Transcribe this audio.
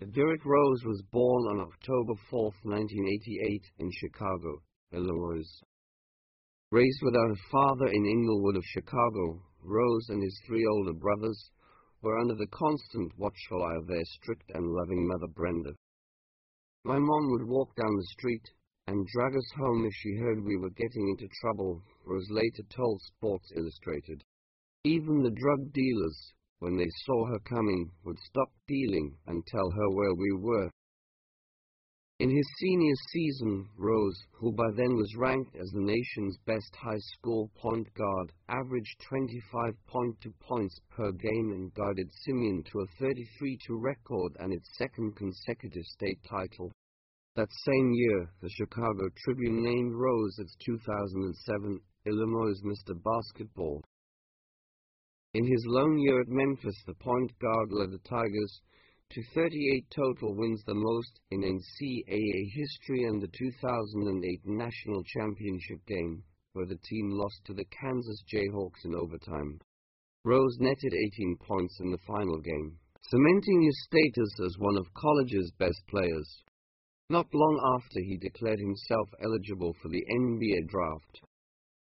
Derrick Rose was born on October 4, 1988, in Chicago, Illinois. Raised without a father in Inglewood of Chicago, Rose and his three older brothers were under the constant watchful eye of their strict and loving mother, Brenda. My mom would walk down the street and drag us home if she heard we were getting into trouble, Rose later told Sports Illustrated. Even the drug dealers, when they saw her coming, would stop dealing and tell her where we were. In his senior season, Rose, who by then was ranked as the nation's best high school point guard, averaged 25.2 points per game and guided Simeon to a 33-2 record and its second consecutive state title. That same year, the Chicago Tribune named Rose its 2007 Illinois Mr. Basketball. In his lone year at Memphis, the point guard led the Tigers to 38 total wins, the most in NCAA history, and the 2008 National Championship game, where the team lost to the Kansas Jayhawks in overtime. Rose netted 18 points in the final game, cementing his status as one of college's best players. Not long after, he declared himself eligible for the NBA draft.